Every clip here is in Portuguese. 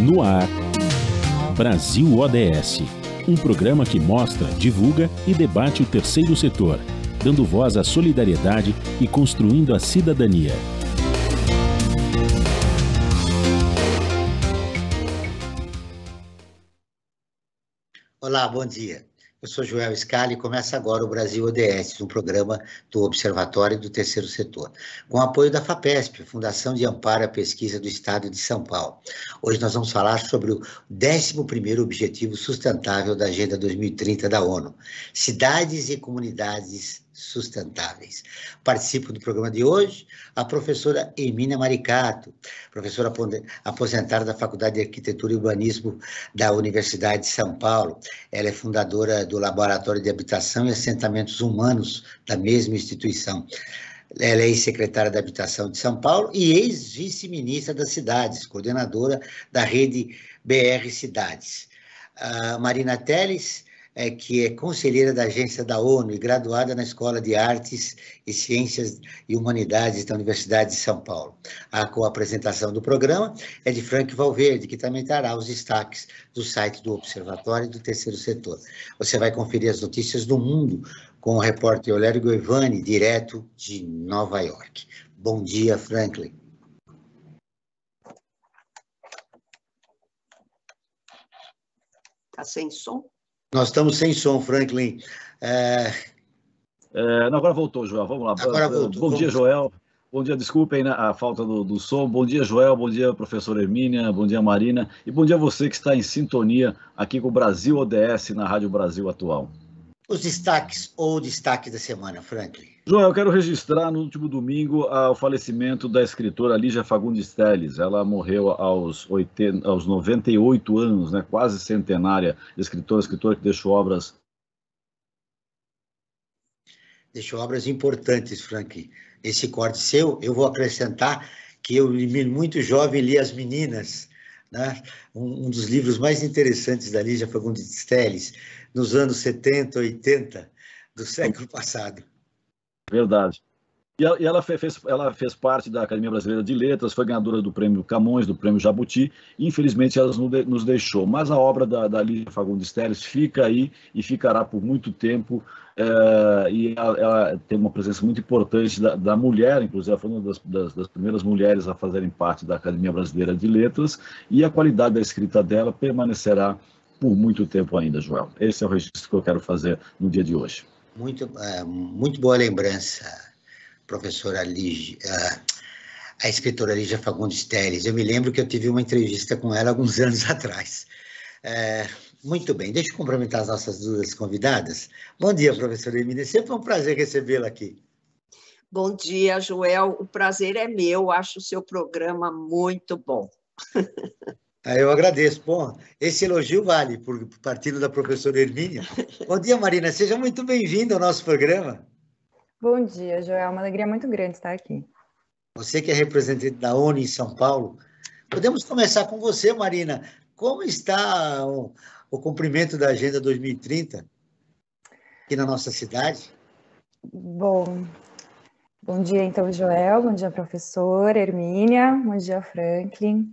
No ar, Brasil ODS, um programa que mostra, divulga e debate o terceiro setor, dando voz à solidariedade e construindo a cidadania. Olá, bom dia. Eu sou Joel Scali e começa agora o Brasil ODS, um programa do Observatório do Terceiro Setor, com apoio da FAPESP, Fundação de Amparo à Pesquisa do Estado de São Paulo. Hoje nós vamos falar sobre o 11º Objetivo Sustentável da Agenda 2030 da ONU, Cidades e Comunidades Sustentáveis. Participo do programa de hoje a professora Hermínia Maricato, professora aposentada da Faculdade de Arquitetura e Urbanismo da Universidade de São Paulo. Ela é fundadora do Laboratório de Habitação e Assentamentos Humanos da mesma instituição. Ela é ex-secretária da Habitação de São Paulo e ex-vice-ministra das Cidades, coordenadora da rede BR Cidades. A Marina Teles, que é conselheira da agência da ONU e graduada na Escola de Artes e Ciências e Humanidades da Universidade de São Paulo. A co-apresentação do programa é de Frank Valverde, que também trará os destaques do site do Observatório do Terceiro Setor. Você vai conferir as notícias do mundo com o repórter Olério Goivani, direto de Nova York. Bom dia, Franklin. Está sem som? Nós estamos sem som, Franklin. Não, agora voltou, Joel. Vamos lá. Agora voltou. Bom dia, Joel. Bom dia, desculpem, né, a falta do som. Bom dia, Joel. Bom dia, professora Hermínia. Bom dia, Marina. E bom dia a você que está em sintonia aqui com o Brasil ODS na Rádio Brasil Atual. Os destaques ou destaque da semana, Franklin? Joel, eu quero registrar no último domingo o falecimento da escritora Lígia Fagundes Telles. Ela morreu aos 98 anos, né, quase centenária, escritora que deixou obras. Deixou obras importantes, Franklin. Esse corte seu, eu vou acrescentar que eu, muito jovem, li As Meninas, né? Um dos livros mais interessantes da Lígia Fagundes Telles, nos anos 70, 80 do século passado. Verdade. E ela fez parte da Academia Brasileira de Letras, foi ganhadora do Prêmio Camões, do Prêmio Jabuti, e infelizmente ela nos deixou. Mas a obra da Lígia Fagundes Telles fica aí e ficará por muito tempo, e ela tem uma presença muito importante da mulher, inclusive ela foi uma das primeiras mulheres a fazerem parte da Academia Brasileira de Letras, e a qualidade da escrita dela permanecerá por muito tempo ainda, Joel. Esse é o registro que eu quero fazer no dia de hoje. Muito boa lembrança, professora Lígia, a escritora Lígia Fagundes Telles. Eu me lembro que eu tive uma entrevista com ela alguns anos atrás. Muito bem, deixa eu cumprimentar as nossas duas convidadas. Bom dia, professora Hermínia, sempre um prazer recebê-la aqui. Bom dia, Joel, o prazer é meu, acho o seu programa muito bom. Eu agradeço. Bom, esse elogio vale por partindo da professora Hermínia. Bom dia, Marina. Seja muito bem-vinda ao nosso programa. Bom dia, Joel. Uma alegria muito grande estar aqui. Você que é representante da ONU em São Paulo. Podemos começar com você, Marina. Como está o cumprimento da Agenda 2030 aqui na nossa cidade? Bom dia, então, Joel. Bom dia, professora Hermínia. Bom dia, Franklin.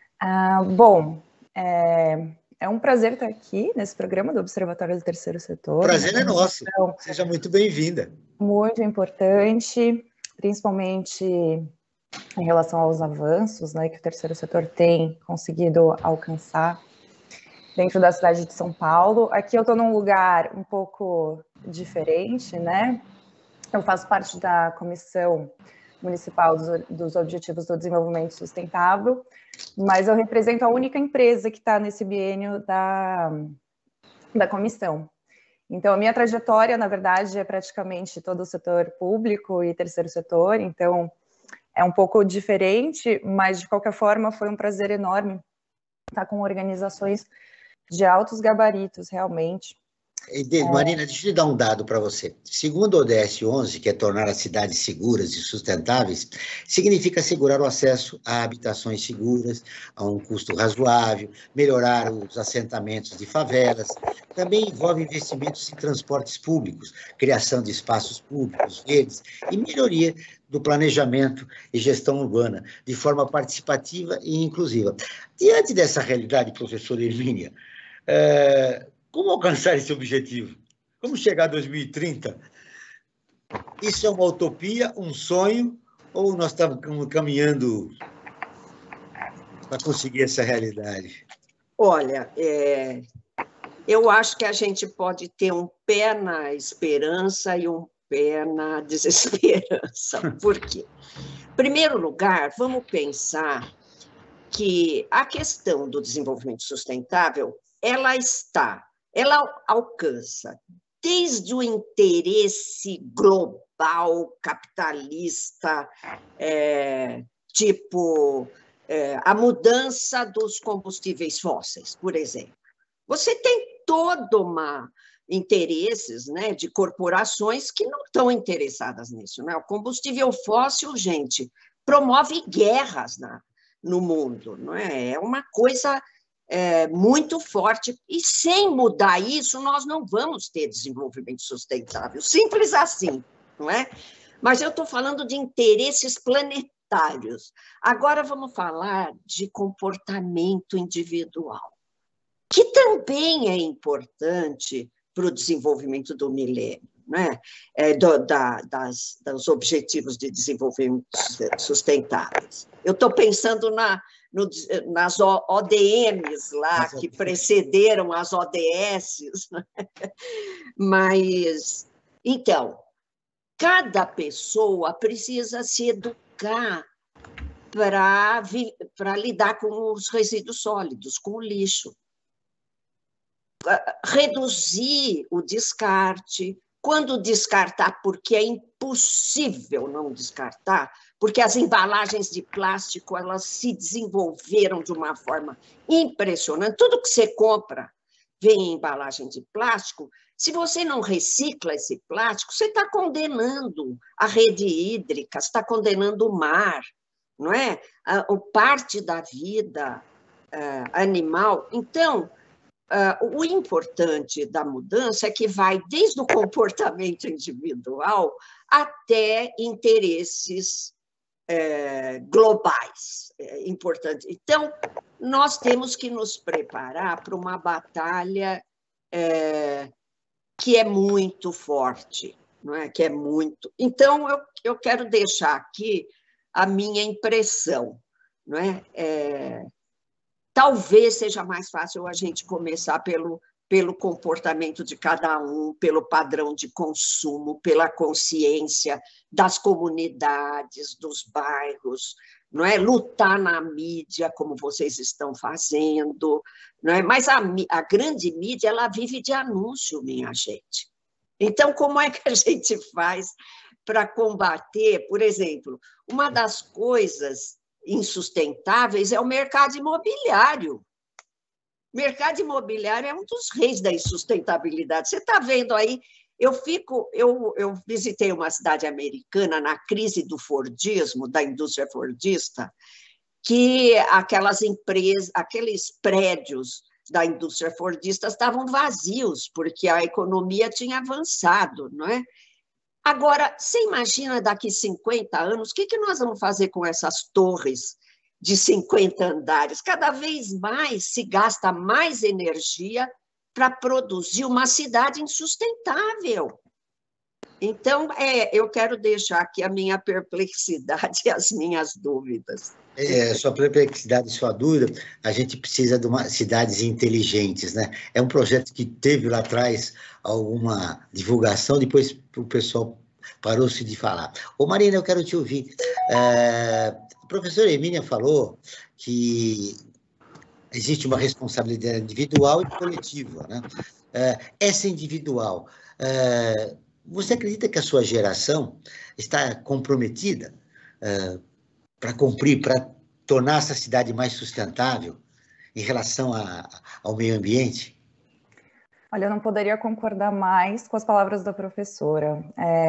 É um prazer estar aqui nesse programa do Observatório do Terceiro Setor. O prazer é nosso. Seja muito bem-vinda. Muito importante, principalmente em relação aos avanços, né, que o Terceiro Setor tem conseguido alcançar dentro da cidade de São Paulo. Aqui eu estou num lugar um pouco diferente, né? Eu faço parte da Comissão Municipal dos Objetivos do Desenvolvimento Sustentável, mas eu represento a única empresa que está nesse biênio da comissão. Então, a minha trajetória, na verdade, é praticamente todo o setor público e terceiro setor, então é um pouco diferente, mas, de qualquer forma, foi um prazer enorme estar com organizações de altos gabaritos, realmente, Marina, deixa eu te dar um dado para você. Segundo o ODS 11, que é tornar as cidades seguras e sustentáveis, significa assegurar o acesso a habitações seguras, a um custo razoável, melhorar os assentamentos de favelas. Também envolve investimentos em transportes públicos, criação de espaços públicos verdes e melhoria do planejamento e gestão urbana, de forma participativa e inclusiva. Diante dessa realidade, professora Hermínia, como alcançar esse objetivo? Como chegar a 2030? Isso é uma utopia, um sonho, ou nós estamos caminhando para conseguir essa realidade? Olha, eu acho que a gente pode ter um pé na esperança e um pé na desesperança. Por quê? Em primeiro lugar, vamos pensar que a questão do desenvolvimento sustentável, ela alcança desde o interesse global, capitalista, a mudança dos combustíveis fósseis, por exemplo. Você tem interesses, né, de corporações que não estão interessadas nisso, né? O combustível fóssil, gente, promove guerras no mundo, não é? É uma coisa muito forte, e sem mudar isso, nós não vamos ter desenvolvimento sustentável, simples assim, não é? Mas eu estou falando de interesses planetários. Agora vamos falar de comportamento individual, que também é importante para o desenvolvimento do milênio, né? Dos objetivos de desenvolvimento sustentáveis. Eu estou pensando nas ODMs lá, que precederam as ODS. Né? Mas, então, cada pessoa precisa se educar para lidar com os resíduos sólidos, com o lixo. Reduzir o descarte. Quando descartar, porque é impossível não descartar, porque as embalagens de plástico, elas se desenvolveram de uma forma impressionante. Tudo que você compra vem em embalagem de plástico. Se você não recicla esse plástico, você está condenando a rede hídrica, está condenando o mar, não é? Parte da vida animal. Então, o importante da mudança é que vai desde o comportamento individual até interesses globais importantes. Então, nós temos que nos preparar para uma batalha que é muito forte, não é? Que é muito. Então, eu quero deixar aqui a minha impressão, não é? Talvez seja mais fácil a gente começar pelo comportamento de cada um, pelo padrão de consumo, pela consciência das comunidades, dos bairros, não é? Lutar na mídia, como vocês estão fazendo, não é? Mas a grande mídia, ela vive de anúncio, minha gente. Então, como é que a gente faz para combater, por exemplo, uma das coisas insustentáveis é o mercado imobiliário. O mercado imobiliário é um dos reis da insustentabilidade. Você está vendo aí, eu visitei uma cidade americana na crise do Fordismo, da indústria fordista, que aqueles prédios da indústria fordista estavam vazios, porque a economia tinha avançado, não é? Agora, você imagina daqui 50 anos, o que nós vamos fazer com essas torres de 50 andares? Cada vez mais se gasta mais energia para produzir uma cidade insustentável. Então, eu quero deixar aqui a minha perplexidade e as minhas dúvidas. Sua perplexidade e sua dúvida, a gente precisa de cidades inteligentes, né? É um projeto que teve lá atrás alguma divulgação, depois o pessoal parou-se de falar. Ô Marina, eu quero te ouvir. A professora Hermínia falou que existe uma responsabilidade individual e coletiva, né? Essa individual, você acredita que a sua geração está comprometida para cumprir, para tornar essa cidade mais sustentável em relação ao meio ambiente? Olha, eu não poderia concordar mais com as palavras da professora.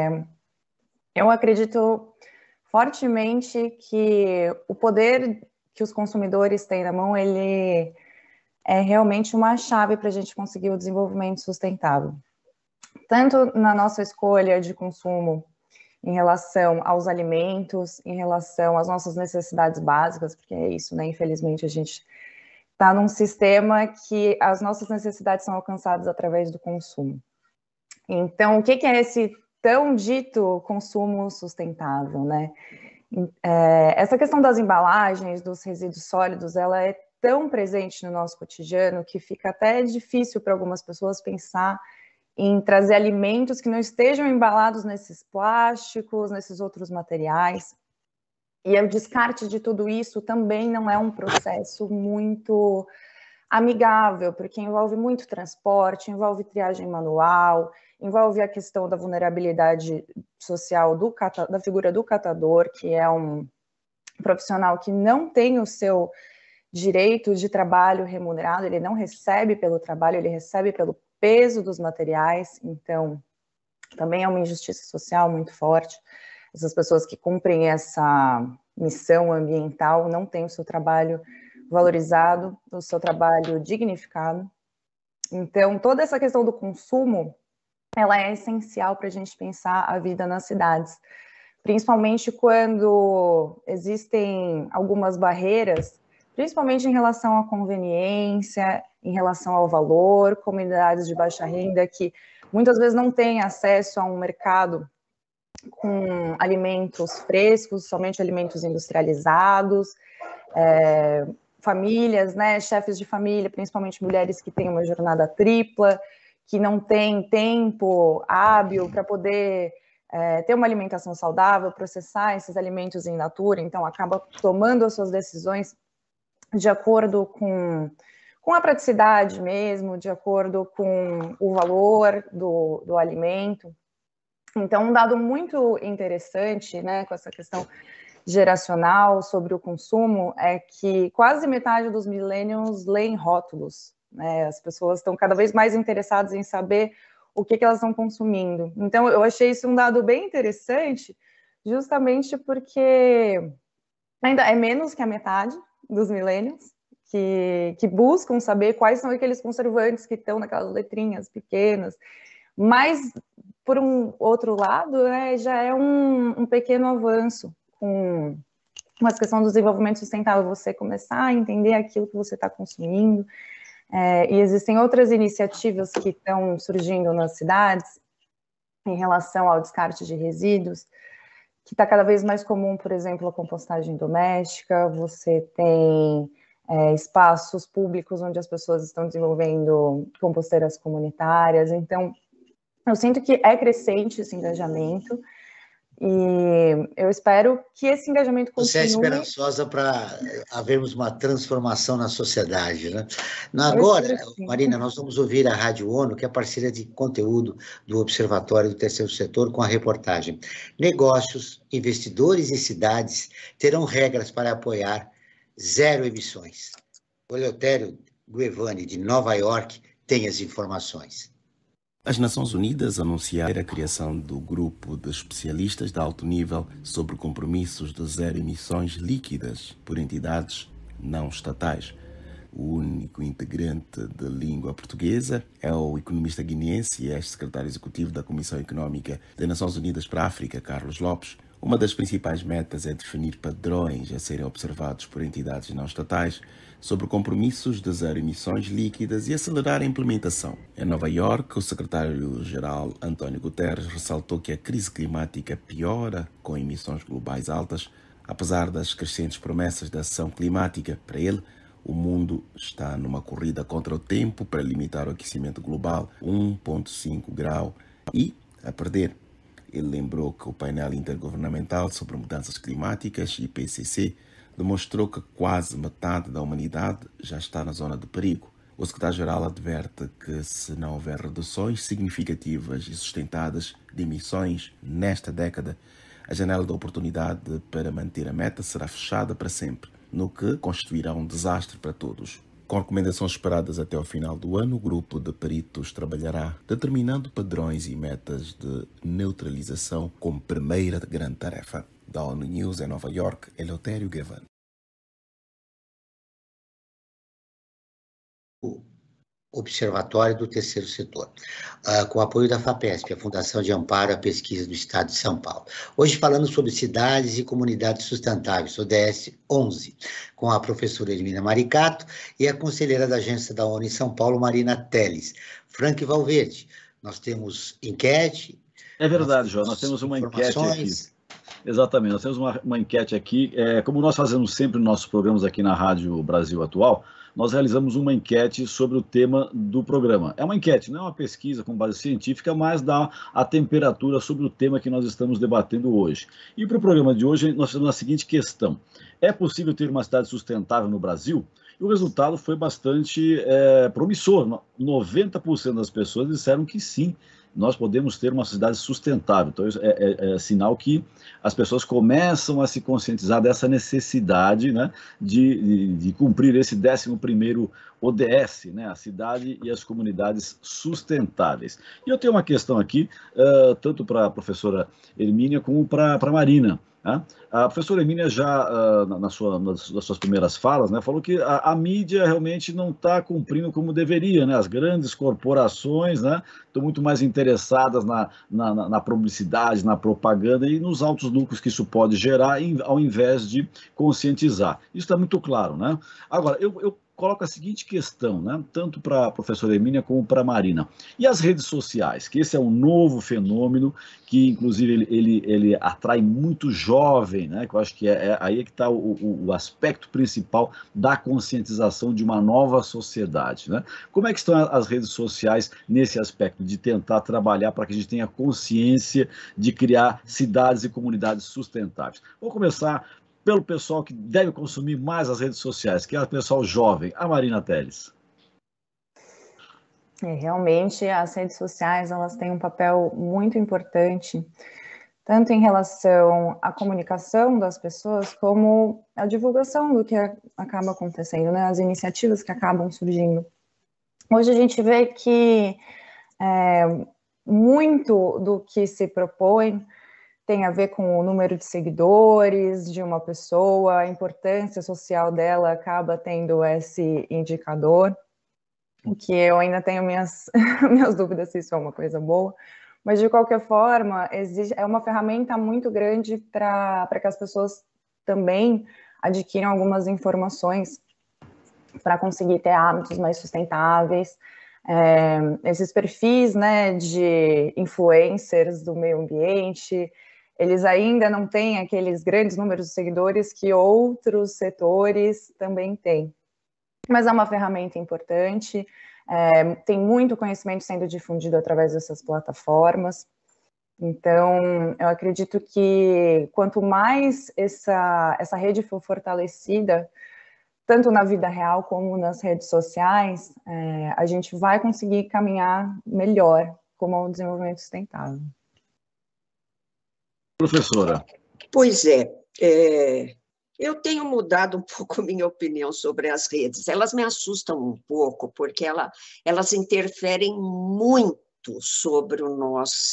Eu acredito fortemente que o poder que os consumidores têm na mão, ele é realmente uma chave para a gente conseguir o desenvolvimento sustentável. Tanto na nossa escolha de consumo em relação aos alimentos, em relação às nossas necessidades básicas, porque é isso, né? Infelizmente, a gente está num sistema que as nossas necessidades são alcançadas através do consumo. Então, o que é esse tão dito consumo sustentável, né? Essa questão das embalagens, dos resíduos sólidos, ela é tão presente no nosso cotidiano que fica até difícil para algumas pessoas pensar em trazer alimentos que não estejam embalados nesses plásticos, nesses outros materiais. E o descarte de tudo isso também não é um processo muito amigável, porque envolve muito transporte, envolve triagem manual, envolve a questão da vulnerabilidade social da figura do catador, que é um profissional que não tem o seu direito de trabalho remunerado, ele não recebe pelo trabalho, ele recebe pelo peso dos materiais, então também é uma injustiça social muito forte. Essas pessoas que cumprem essa missão ambiental não têm o seu trabalho valorizado, o seu trabalho dignificado. Então, toda essa questão do consumo, ela é essencial para a gente pensar a vida nas cidades, principalmente quando existem algumas barreiras, principalmente em relação à conveniência, em relação ao valor, comunidades de baixa renda que muitas vezes não têm acesso a um mercado com alimentos frescos, somente alimentos industrializados, famílias, né, chefes de família, principalmente mulheres que têm uma jornada tripla, que não têm tempo hábil para poder ter uma alimentação saudável, processar esses alimentos in natura, então acaba tomando as suas decisões de acordo com a praticidade mesmo, de acordo com o valor do alimento. Então, um dado muito interessante, né, com essa questão geracional sobre o consumo é que quase metade dos millennials leem rótulos, né? As pessoas estão cada vez mais interessadas em saber o que elas estão consumindo. Então, eu achei isso um dado bem interessante, justamente porque ainda é menos que a metade dos millennials que buscam saber quais são aqueles conservantes que estão naquelas letrinhas pequenas, mas, por um outro lado, já é um pequeno avanço com a questão do desenvolvimento sustentável, você começar a entender aquilo que você está consumindo, e existem outras iniciativas que estão surgindo nas cidades em relação ao descarte de resíduos, que está cada vez mais comum, por exemplo, a compostagem doméstica, você tem espaços públicos onde as pessoas estão desenvolvendo composteiras comunitárias, então eu sinto que é crescente esse engajamento e eu espero que esse engajamento continue. Você é esperançosa para havermos uma transformação na sociedade, né? Agora, Marina, nós vamos ouvir a Rádio ONU, que é parceira de conteúdo do Observatório do Terceiro Setor, com a reportagem Negócios, investidores e cidades terão regras para apoiar zero emissões. O Eleutério Guevani, de Nova York, tem as informações. As Nações Unidas anunciaram a criação do grupo de especialistas de alto nível sobre compromissos de zero emissões líquidas por entidades não estatais. O único integrante de língua portuguesa é o economista guineense e ex-secretário executivo da Comissão Econômica das Nações Unidas para a África, Carlos Lopes. Uma das principais metas é definir padrões a serem observados por entidades não estatais sobre compromissos de zero emissões líquidas e acelerar a implementação. Em Nova Iorque, o secretário-geral António Guterres ressaltou que a crise climática piora com emissões globais altas, apesar das crescentes promessas de ação climática. Para ele, o mundo está numa corrida contra o tempo para limitar o aquecimento global 1,5 grau e a perder. Ele lembrou que o painel intergovernamental sobre mudanças climáticas, IPCC, demonstrou que quase metade da humanidade já está na zona de perigo. O secretário-geral adverte que, se não houver reduções significativas e sustentadas de emissões nesta década, a janela de oportunidade para manter a meta será fechada para sempre, no que constituirá um desastre para todos. Com recomendações esperadas até ao final do ano, o grupo de peritos trabalhará determinando padrões e metas de neutralização como primeira grande tarefa. Da ONU News em Nova York, Eleutério Gavan. Observatório do Terceiro Setor, com apoio da FAPESP, a Fundação de Amparo à Pesquisa do Estado de São Paulo. Hoje falando sobre cidades e comunidades sustentáveis, ODS 11, com a professora Hermínia Maricato e a conselheira da Agência da ONU em São Paulo, Marina Teles. Frank Valverde, nós temos enquete. É verdade, João, nós temos uma enquete aqui. Exatamente, nós temos uma enquete aqui. Como nós fazemos sempre nos nossos programas aqui na Rádio Brasil Atual, nós realizamos uma enquete sobre o tema do programa. É uma enquete, não é uma pesquisa com base científica, mas dá a temperatura sobre o tema que nós estamos debatendo hoje. E para o programa de hoje, nós temos a seguinte questão: é possível ter uma cidade sustentável no Brasil? E o resultado foi bastante promissor. 90% das pessoas disseram que sim, nós podemos ter uma cidade sustentável. Então, é sinal que as pessoas começam a se conscientizar dessa necessidade, né, de cumprir esse 11º ODS, né, a cidade e as comunidades sustentáveis. E eu tenho uma questão aqui, tanto para a professora Hermínia como para a Marina. A professora Hermínia já, nas suas primeiras falas, né, falou que a mídia realmente não está cumprindo como deveria, né? As grandes corporações, né, estão muito mais interessadas na publicidade, na propaganda e nos altos lucros que isso pode gerar, ao invés de conscientizar. Isso está muito claro, né? Agora, eu coloco a seguinte questão, né, tanto para a professora Hermínia como para a Marina. E as redes sociais, que esse é um novo fenômeno que, inclusive, ele atrai muito jovem, né, que eu acho que aí que está o aspecto principal da conscientização de uma nova sociedade, né? Como é que estão as redes sociais nesse aspecto de tentar trabalhar para que a gente tenha consciência de criar cidades e comunidades sustentáveis? Vou começar pelo pessoal que deve consumir mais as redes sociais, que é o pessoal jovem, a Marina Teles. Realmente, as redes sociais, elas têm um papel muito importante, tanto em relação à comunicação das pessoas, como a divulgação do que acaba acontecendo, né? As iniciativas que acabam surgindo. Hoje a gente vê que muito do que se propõe tem a ver com o número de seguidores de uma pessoa, a importância social dela acaba tendo esse indicador, o que eu ainda tenho minhas dúvidas se isso é uma coisa boa, mas de qualquer forma, é uma ferramenta muito grande para que as pessoas também adquiram algumas informações para conseguir ter hábitos mais sustentáveis. Esses perfis, né, de influencers do meio ambiente, eles ainda não têm aqueles grandes números de seguidores que outros setores também têm. Mas é uma ferramenta importante, tem muito conhecimento sendo difundido através dessas plataformas. Então, eu acredito que quanto mais essa rede for fortalecida, tanto na vida real como nas redes sociais, a gente vai conseguir caminhar melhor como ao desenvolvimento sustentável. Professora. Pois eu tenho mudado um pouco minha opinião sobre as redes. Elas me assustam um pouco, porque elas interferem muito sobre o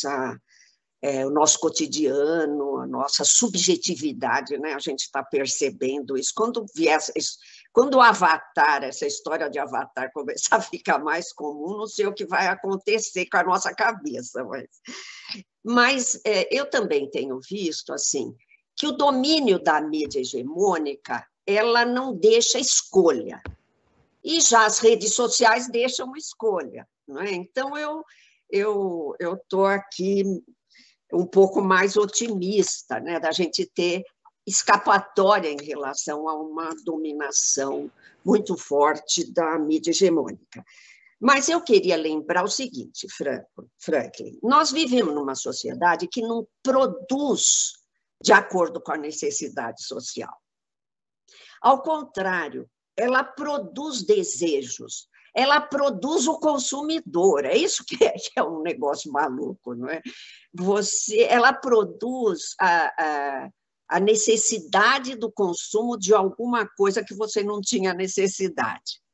nosso cotidiano, a nossa subjetividade, né? A gente está percebendo isso. Quando o Avatar, essa história de Avatar começar a ficar mais comum, não sei o que vai acontecer com a nossa cabeça, mas eu também tenho visto assim que o domínio da mídia hegemônica, ela não deixa escolha, e já as redes sociais deixam escolha, não é? Então eu estou aqui um pouco mais otimista, né, da gente ter escapatória em relação a uma dominação muito forte da mídia hegemônica. Mas eu queria lembrar o seguinte, Franklin, nós vivemos numa sociedade que não produz de acordo com a necessidade social. Ao contrário, ela produz desejos, ela produz o consumidor, é isso que é um negócio maluco, não é? Ela produz a necessidade do consumo de alguma coisa que você não tinha necessidade.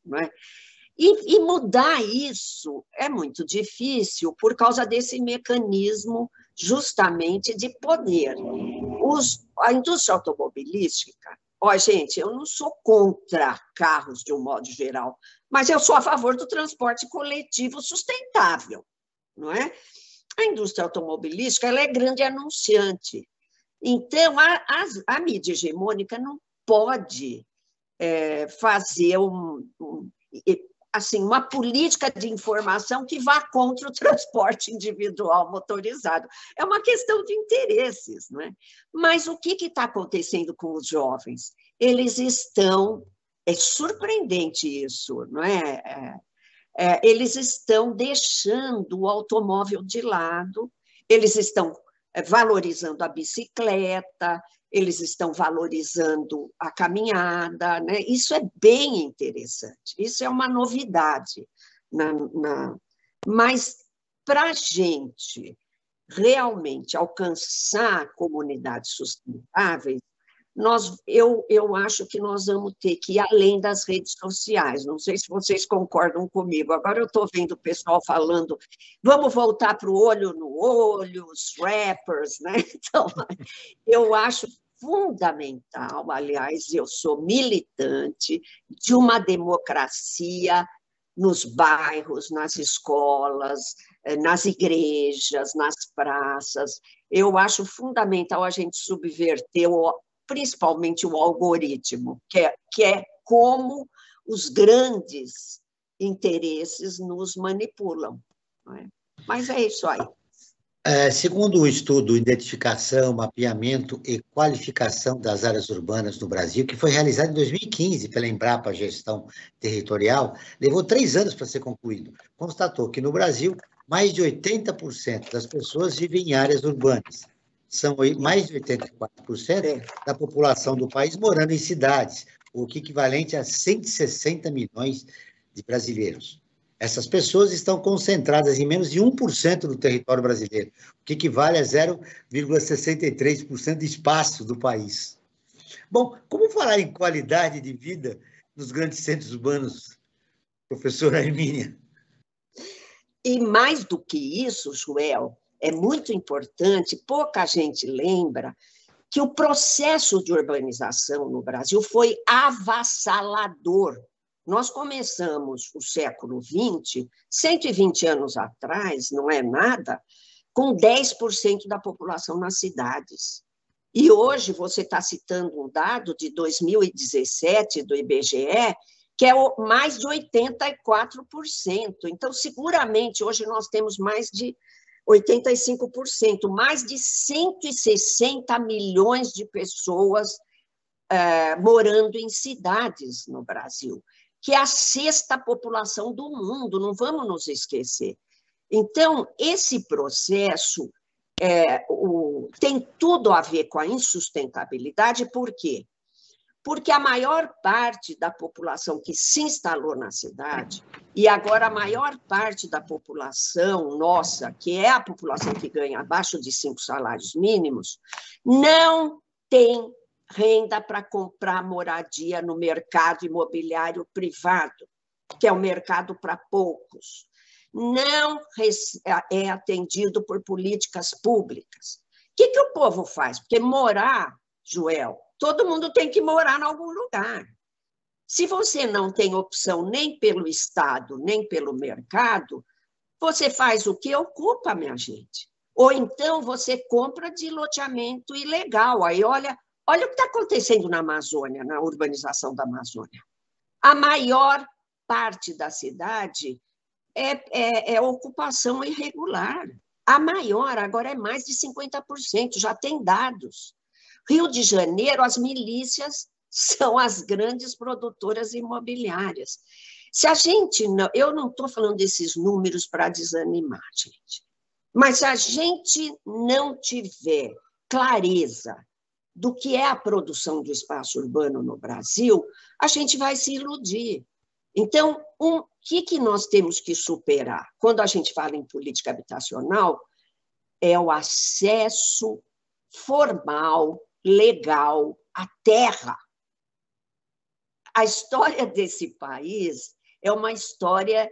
não é? E mudar isso é muito difícil por causa desse mecanismo justamente de poder. A indústria automobilística, gente, eu não sou contra carros de um modo geral, mas eu sou a favor do transporte coletivo sustentável, não é? A indústria automobilística ela é grande anunciante. Então, a mídia hegemônica não pode fazer assim, uma política de informação que vá contra o transporte individual motorizado. É uma questão de interesses, não é? Mas o que está acontecendo com os jovens? Eles estão... É surpreendente isso, não é? Eles estão deixando o automóvel de lado, eles estão valorizando a bicicleta, eles estão valorizando a caminhada, né? Isso é bem interessante, isso é uma novidade. Mas, para a gente realmente alcançar comunidades sustentáveis, eu acho que nós vamos ter que ir além das redes sociais. Não sei se vocês concordam comigo. Agora eu estou vendo o pessoal falando, vamos voltar para o olho no olho, os rappers, né? Então, eu acho fundamental, aliás, eu sou militante de uma democracia nos bairros, nas escolas, nas igrejas, nas praças. Eu acho fundamental a gente subverter principalmente o algoritmo, que é como os grandes interesses nos manipulam. Não é? Mas é isso aí. Segundo o estudo Identificação, Mapeamento e Qualificação das Áreas Urbanas no Brasil, que foi realizado em 2015 pela Embrapa Gestão Territorial, levou 3 anos para ser concluído. Constatou que no Brasil, mais de 80% das pessoas vivem em áreas urbanas. São mais de 84% da população do país morando em cidades, o que é equivalente a 160 milhões de brasileiros. Essas pessoas estão concentradas em menos de 1% do território brasileiro, o que equivale a 0,63% de espaço do país. Bom, como falar em qualidade de vida nos grandes centros urbanos, professora Hermínia? E mais do que isso, Joel, é muito importante, pouca gente lembra, que o processo de urbanização no Brasil foi avassalador. Nós começamos o século XX, 120 anos atrás, não é nada, com 10% da população nas cidades. E hoje você está citando um dado de 2017 do IBGE, que é mais de 84%. Então, seguramente, hoje nós temos mais de 85%, mais de 160 milhões de pessoas morando em cidades no Brasil, que é a 6ª população do mundo, não vamos nos esquecer. Então, esse processo tem tudo a ver com a insustentabilidade, por quê? Porque a maior parte da população que se instalou na cidade, e agora a maior parte da população nossa, que é a população que ganha abaixo de 5 salários mínimos, não tem renda para comprar moradia no mercado imobiliário privado, que é o mercado para poucos. Não é atendido por políticas públicas. O que o povo faz? Porque morar, Joel, todo mundo tem que morar em algum lugar. Se você não tem opção nem pelo Estado, nem pelo mercado, você faz o que ocupa, minha gente. Ou então você compra de loteamento ilegal. Aí olha o que está acontecendo na Amazônia, na urbanização da Amazônia. A maior parte da cidade é ocupação irregular. A maior, agora é mais de 50%, já tem dados. Rio de Janeiro, as milícias são as grandes produtoras imobiliárias. Se a gente não... Eu não estou falando desses números para desanimar, gente, mas se a gente não tiver clareza do que é a produção do espaço urbano no Brasil, a gente vai se iludir. Então, o que nós temos que superar? Quando a gente fala em política habitacional, é o acesso formal, legal, à terra. A história desse país é uma história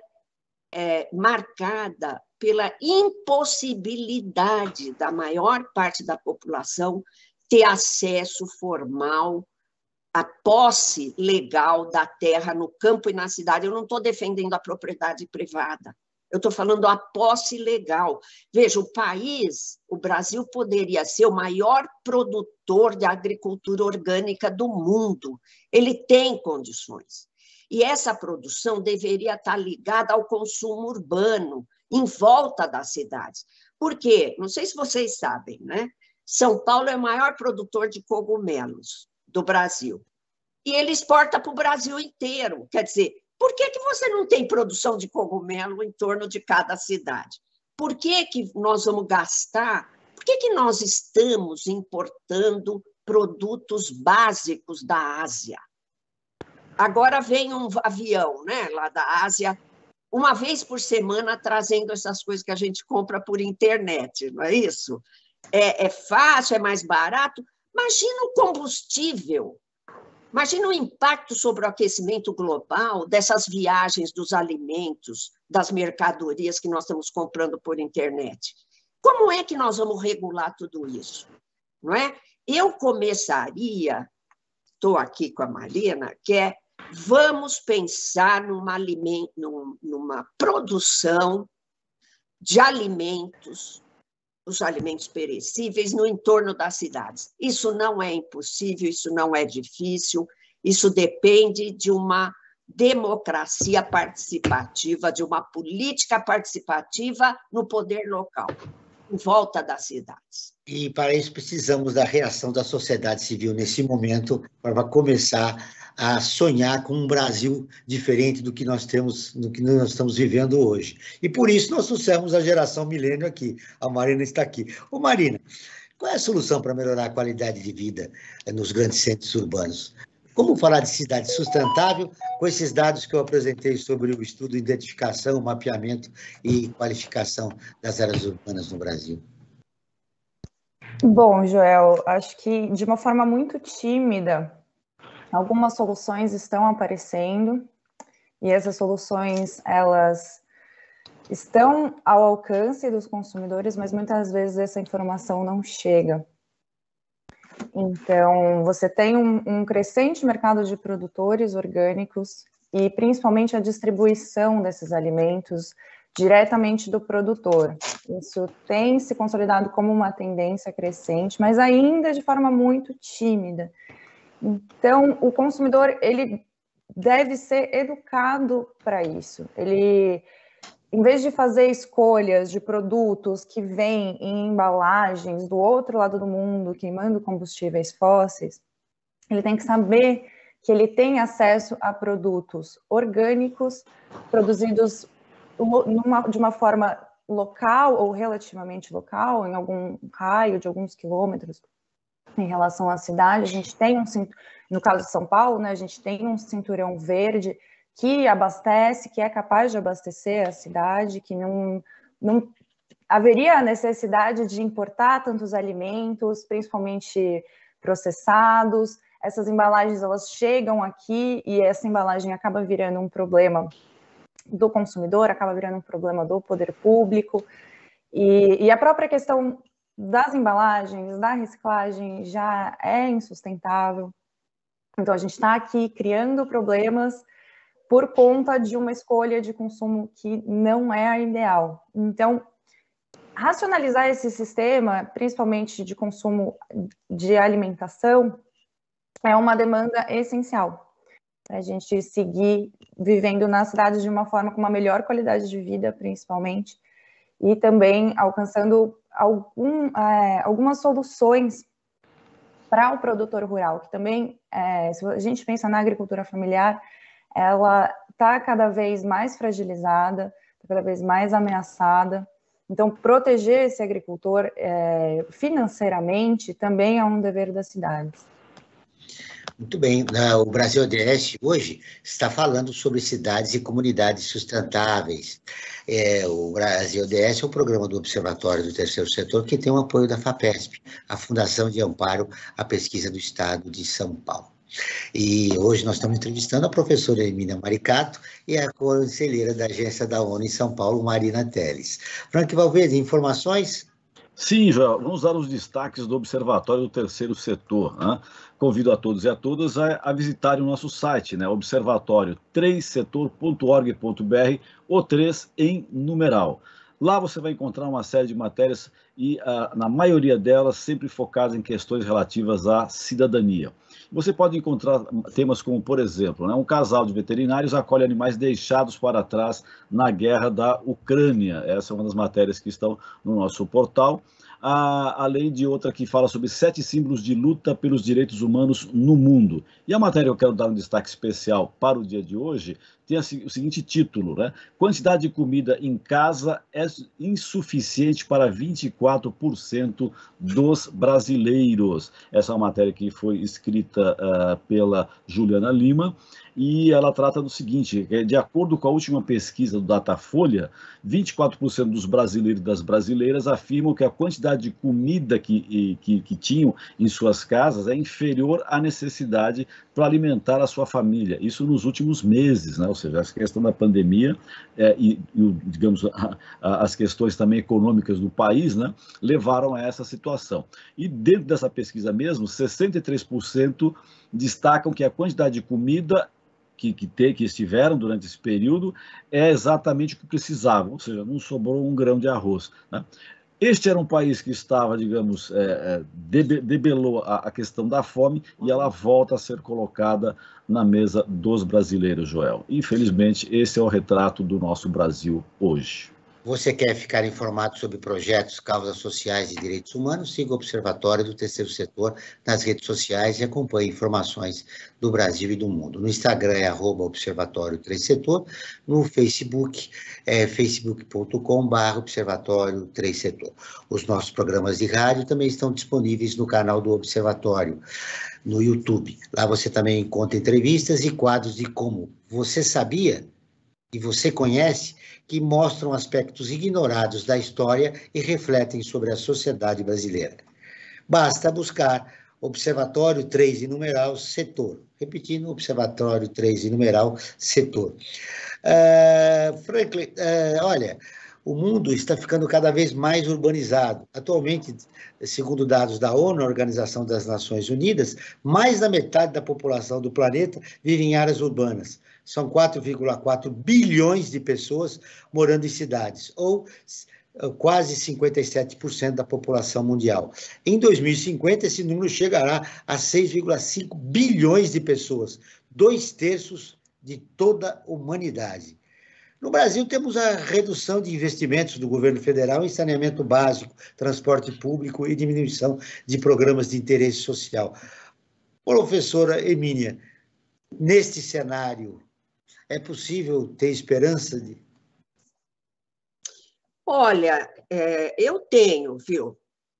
marcada pela impossibilidade da maior parte da população ter acesso formal à posse legal da terra no campo e na cidade. Eu não estou defendendo a propriedade privada, eu estou falando a posse legal. Veja, o país, o Brasil, poderia ser o maior produtor de agricultura orgânica do mundo. Ele tem condições. E essa produção deveria estar ligada ao consumo urbano, em volta das cidades. Por quê? Não sei se vocês sabem, né? São Paulo é o maior produtor de cogumelos do Brasil. E ele exporta para o Brasil inteiro. Quer dizer, por que você não tem produção de cogumelo em torno de cada cidade? Por que nós vamos gastar? Por que nós estamos importando produtos básicos da Ásia? Agora vem um avião, né, lá da Ásia, uma vez por semana, trazendo essas coisas que a gente compra por internet, não é isso? É fácil, é mais barato. Imagina o combustível, imagina o impacto sobre o aquecimento global dessas viagens dos alimentos, das mercadorias que nós estamos comprando por internet. Como é que nós vamos regular tudo isso? Não é? Eu começaria, estou aqui com a Marina, que é vamos pensar numa produção de alimentos, os alimentos perecíveis, no entorno das cidades. Isso não é impossível, isso não é difícil, isso depende de uma democracia participativa, de uma política participativa no poder local, em volta das cidades. E para isso precisamos da reação da sociedade civil nesse momento, para começar a sonhar com um Brasil diferente do que nós temos, do que nós estamos vivendo hoje. E por isso nós trouxemos a geração milênio aqui. A Marina está aqui. Ô Marina, qual é a solução para melhorar a qualidade de vida nos grandes centros urbanos? Como falar de cidade sustentável com esses dados que eu apresentei sobre o estudo, identificação, mapeamento e qualificação das áreas urbanas no Brasil? Bom, Joel, acho que de uma forma muito tímida, algumas soluções estão aparecendo e essas soluções, elas estão ao alcance dos consumidores, mas muitas vezes essa informação não chega. Então, você tem um crescente mercado de produtores orgânicos e principalmente a distribuição desses alimentos diretamente do produtor. Isso tem se consolidado como uma tendência crescente, mas ainda de forma muito tímida. Então, o consumidor, ele deve ser educado para isso. Ele, em vez de fazer escolhas de produtos que vêm em embalagens do outro lado do mundo, queimando combustíveis fósseis, ele tem que saber que ele tem acesso a produtos orgânicos, produzidos de uma forma local ou relativamente local, em algum raio de alguns quilômetros. Em relação à cidade, a gente tem no caso de São Paulo, né, a gente tem um cinturão verde que abastece, que é capaz de abastecer a cidade, que não haveria a necessidade de importar tantos alimentos, principalmente processados. Essas embalagens, elas chegam aqui e essa embalagem acaba virando um problema do consumidor, acaba virando um problema do poder público. E a própria questão das embalagens, da reciclagem, já é insustentável. Então, a gente está aqui criando problemas por conta de uma escolha de consumo que não é a ideal. Então, racionalizar esse sistema, principalmente de consumo de alimentação, é uma demanda essencial para a gente seguir vivendo na cidade de uma forma com uma melhor qualidade de vida, principalmente, e também alcançando algumas soluções para o produtor rural, que também, se a gente pensa na agricultura familiar, ela está cada vez mais fragilizada, está cada vez mais ameaçada. Então, proteger esse agricultor financeiramente também é um dever das cidades. Muito bem, o Brasil ODS hoje está falando sobre cidades e comunidades sustentáveis. O Brasil ODS é um programa do Observatório do Terceiro Setor que tem o apoio da FAPESP, a Fundação de Amparo à Pesquisa do Estado de São Paulo. E hoje nós estamos entrevistando a professora Emília Maricato e a conselheira da agência da ONU em São Paulo, Marina Teles. Frank Valverde, informações? Sim, Joel, vamos dar os destaques do Observatório do Terceiro Setor. Né? Convido a todos e a todas a visitarem o nosso site, né? observatório3setor.org.br, o 3 em numeral. Lá você vai encontrar uma série de matérias e, na maioria delas, sempre focadas em questões relativas à cidadania. Você pode encontrar temas como, por exemplo, né, um casal de veterinários acolhe animais deixados para trás na guerra da Ucrânia. Essa é uma das matérias que estão no nosso portal. Além de outra que fala sobre 7 símbolos de luta pelos direitos humanos no mundo. E a matéria que eu quero dar um destaque especial para o dia de hoje tem o seguinte título, né? Quantidade de comida em casa é insuficiente para 24% dos brasileiros. Essa é uma matéria que foi escrita pela Juliana Lima, e ela trata do seguinte: de acordo com a última pesquisa do Datafolha, 24% dos brasileiros e das brasileiras afirmam que a quantidade de comida que tinham em suas casas é inferior à necessidade para alimentar a sua família. Isso nos últimos meses, né? Ou seja, a questão da pandemia digamos, as questões também econômicas do país, né, levaram a essa situação. E dentro dessa pesquisa mesmo, 63% destacam que a quantidade de comida que estiveram durante esse período é exatamente o que precisavam, ou seja, não sobrou um grão de arroz, né? Este era um país que estava, digamos, debelou a questão da fome, e ela volta a ser colocada na mesa dos brasileiros, Joel. Infelizmente, esse é o retrato do nosso Brasil hoje. Você quer ficar informado sobre projetos, causas sociais e direitos humanos? Siga o Observatório do Terceiro Setor nas redes sociais e acompanhe informações do Brasil e do mundo. No Instagram é @Observatório3Setor, no Facebook é facebook.com/Observatório3Setor. Os nossos programas de rádio também estão disponíveis no canal do Observatório, no YouTube. Lá você também encontra entrevistas e quadros de Como Você Sabia e Você Conhece, que mostram aspectos ignorados da história e refletem sobre a sociedade brasileira. Basta buscar Observatório 3 em numeral Setor. Repetindo, Observatório 3 em numeral Setor. Franklin, olha, o mundo está ficando cada vez mais urbanizado. Atualmente, segundo dados da ONU, a Organização das Nações Unidas, mais da metade da população do planeta vive em áreas urbanas. São 4,4 bilhões de pessoas morando em cidades, ou quase 57% da população mundial. Em 2050, esse número chegará a 6,5 bilhões de pessoas, 2/3 de toda a humanidade. No Brasil, temos a redução de investimentos do governo federal em saneamento básico, transporte público e diminuição de programas de interesse social. Professora Emília, neste cenário, é possível ter esperança de... Olha, eu tenho, viu?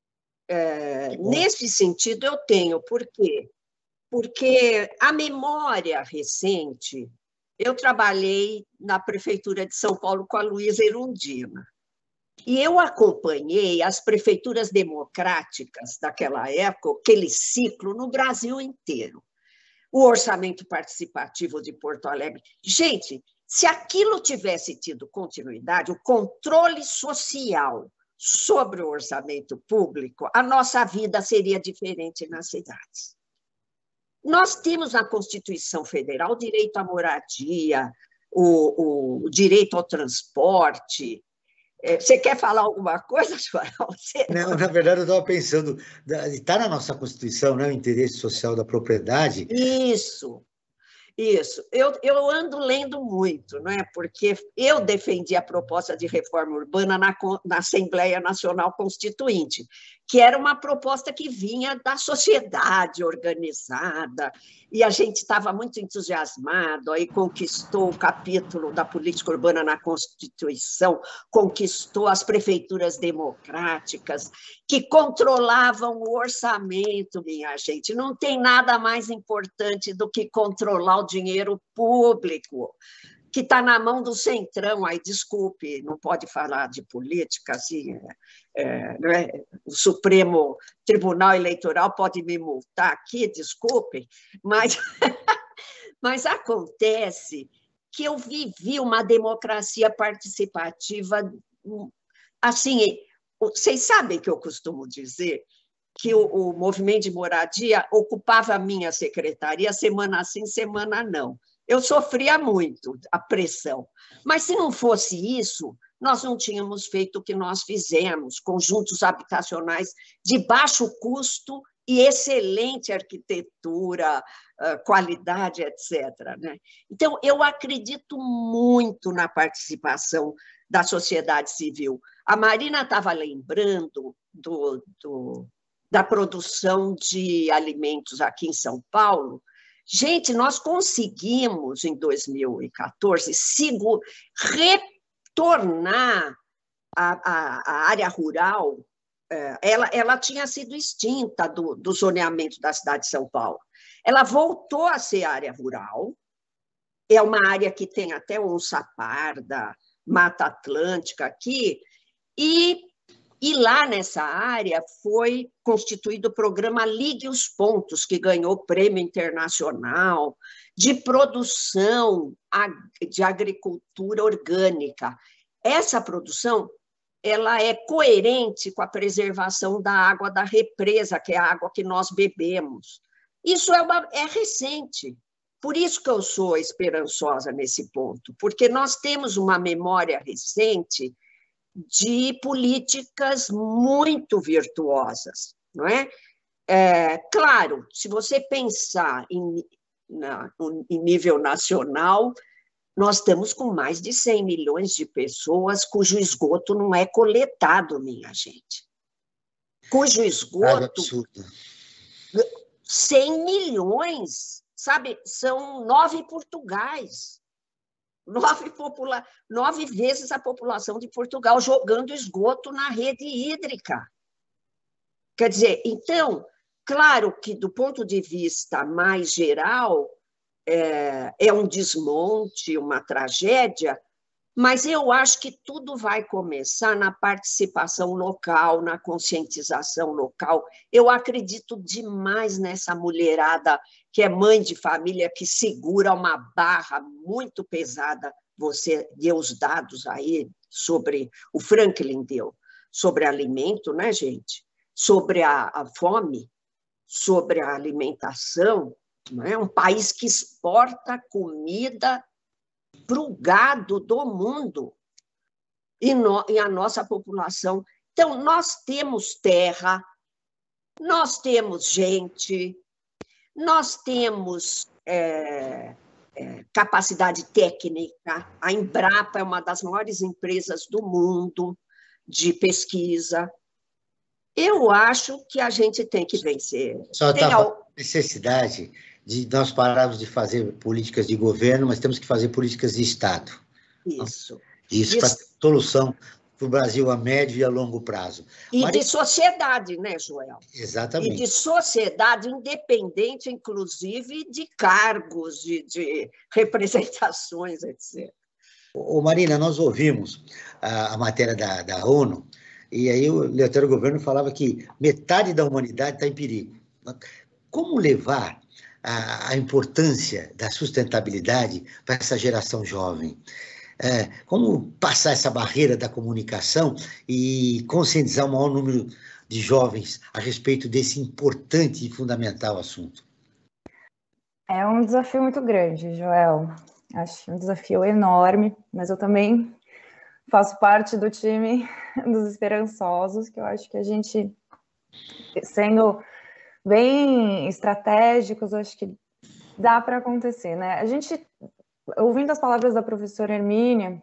Nesse sentido, eu tenho. Por quê? Porque a memória recente... Eu trabalhei na Prefeitura de São Paulo com a Luísa Erundina. E eu acompanhei as prefeituras democráticas daquela época, aquele ciclo, no Brasil inteiro. O orçamento participativo de Porto Alegre. Gente, se aquilo tivesse tido continuidade, o controle social sobre o orçamento público, a nossa vida seria diferente nas cidades. Nós temos na Constituição Federal o direito à moradia, o direito ao transporte. Você quer falar alguma coisa, Joel? Não, na verdade, eu estava pensando, está na nossa Constituição, né, o interesse social da propriedade? Isso. Eu ando lendo muito, não é? Porque eu defendi a proposta de reforma urbana na Assembleia Nacional Constituinte, que era uma proposta que vinha da sociedade organizada, e a gente estava muito entusiasmado, aí conquistou o capítulo da política urbana na Constituição, conquistou as prefeituras democráticas, que controlavam o orçamento, minha gente. Não tem nada mais importante do que controlar o dinheiro público. que está na mão do Centrão, aí desculpe, não pode falar de política, assim, não é? O Supremo Tribunal Eleitoral pode me multar aqui, desculpe, mas acontece que eu vivi uma democracia participativa, assim, vocês sabem que eu costumo dizer que o movimento de moradia ocupava a minha secretaria semana sim, semana não. Eu sofria muito a pressão, mas se não fosse isso, nós não tínhamos feito o que nós fizemos, conjuntos habitacionais de baixo custo e excelente arquitetura, qualidade, etc. Né? Então, eu acredito muito na participação da sociedade civil. A Marina estava lembrando da produção de alimentos aqui em São Paulo. Gente, nós conseguimos, em 2014, retornar a área rural. Ela tinha sido extinta do zoneamento da cidade de São Paulo. Ela voltou a ser área rural, é uma área que tem até onça-parda, Mata Atlântica aqui, e lá nessa área foi constituído o programa Ligue os Pontos, que ganhou prêmio internacional de produção de agricultura orgânica. Essa produção ela é coerente com a preservação da água da represa, que é a água que nós bebemos. Isso é recente. Por isso que eu sou esperançosa nesse ponto, porque nós temos uma memória recente de políticas muito virtuosas, não é? Claro, se você pensar em nível nacional, nós estamos com mais de 100 milhões de pessoas cujo esgoto não é coletado, minha gente. Cujo esgoto... 100 milhões, sabe? São 9 Portugais. 9 vezes a população de Portugal jogando esgoto na rede hídrica. Quer dizer, então, claro que do ponto de vista mais geral, é um desmonte, uma tragédia, mas eu acho que tudo vai começar na participação local, na conscientização local. Eu acredito demais nessa mulherada que é mãe de família, que segura uma barra muito pesada. Você deu os dados aí sobre, o Franklin deu, sobre alimento, né, gente? Sobre a fome, sobre a alimentação. Não é? Um país que exporta comida para o gado do mundo e a nossa população. Então, nós temos terra, nós temos gente, nós temos capacidade técnica. A Embrapa é uma das maiores empresas do mundo de pesquisa. Eu acho que a gente tem que vencer. Só está a necessidade de nós pararmos de fazer políticas de governo, mas temos que fazer políticas de Estado. Isso para solução para o Brasil a médio e a longo prazo. E de sociedade, né, Joel? Exatamente. E de sociedade independente, inclusive, de cargos, de representações, etc. Marina, nós ouvimos a matéria da ONU, e aí o Leonardo Governo falava que metade da humanidade está em perigo. Como levar a importância da sustentabilidade para essa geração jovem? Como passar essa barreira da comunicação e conscientizar o maior número de jovens a respeito desse importante e fundamental assunto? É um desafio muito grande, Joel. Acho um desafio enorme, mas eu também faço parte do time dos esperançosos, que eu acho que a gente, sendo bem estratégicos, acho que dá para acontecer, né? A gente, ouvindo as palavras da professora Hermínia,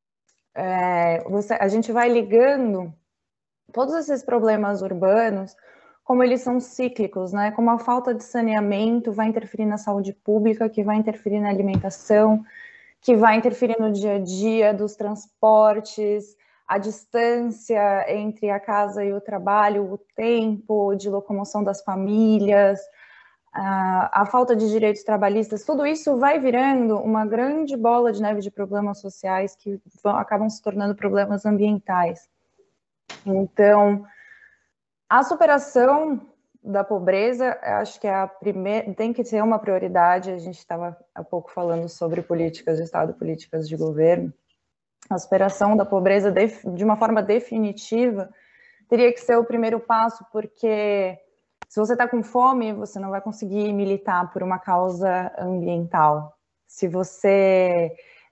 a gente vai ligando todos esses problemas urbanos, como eles são cíclicos, né? Como a falta de saneamento vai interferir na saúde pública, que vai interferir na alimentação, que vai interferir no dia a dia dos transportes, a distância entre a casa e o trabalho, o tempo de locomoção das famílias, a falta de direitos trabalhistas, tudo isso vai virando uma grande bola de neve de problemas sociais que acabam se tornando problemas ambientais. Então, a superação da pobreza, acho que é a primeira, tem que ser uma prioridade. A gente estava há pouco falando sobre políticas de Estado, políticas de governo. A superação da pobreza de uma forma definitiva teria que ser o primeiro passo, porque se você está com fome, você não vai conseguir militar por uma causa ambiental. Se você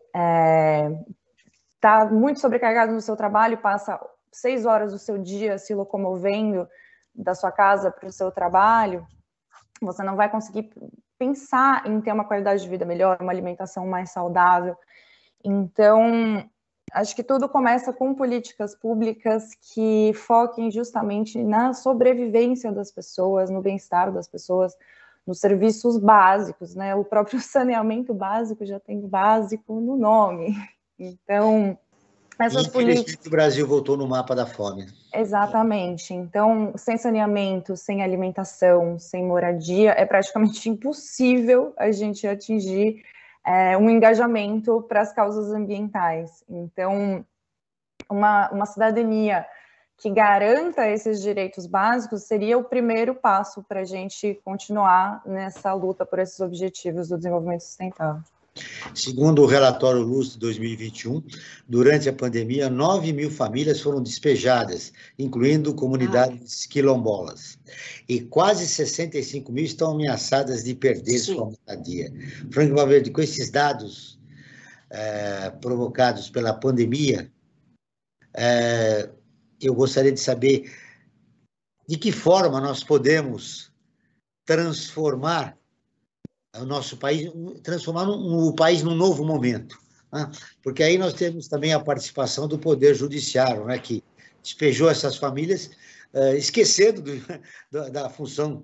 está muito sobrecarregado no seu trabalho e passa 6 horas do seu dia se locomovendo da sua casa para o seu trabalho, você não vai conseguir pensar em ter uma qualidade de vida melhor, uma alimentação mais saudável. Então, acho que tudo começa com políticas públicas que foquem justamente na sobrevivência das pessoas, no bem-estar das pessoas, nos serviços básicos, né? O próprio saneamento básico já tem básico no nome. Então, essas políticas... O Brasil voltou no mapa da fome. Exatamente. Então, sem saneamento, sem alimentação, sem moradia, é praticamente impossível a gente atingir um engajamento para as causas ambientais. Então, uma cidadania que garanta esses direitos básicos seria o primeiro passo para a gente continuar nessa luta por esses objetivos do desenvolvimento sustentável. Segundo o relatório Luz de 2021, durante a pandemia, 9.000 famílias foram despejadas, incluindo comunidades quilombolas. E quase 65.000 estão ameaçadas de perder sua moradia. Frank Valverde, com esses dados provocados pela pandemia, eu gostaria de saber de que forma nós podemos transformar o nosso país, transformar o país num novo momento, né? Porque aí nós temos também a participação do Poder Judiciário, né, que despejou essas famílias, esquecendo da função